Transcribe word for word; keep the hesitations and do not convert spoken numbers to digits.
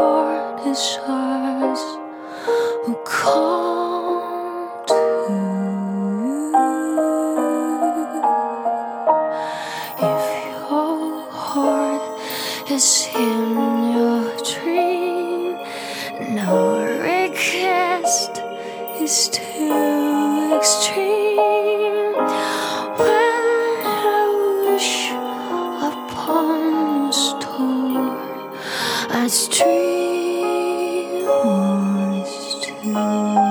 heart is ours will come to you. If your heart is in your dream, no request is too extreme. When I wish upon a star, I'd dream once too.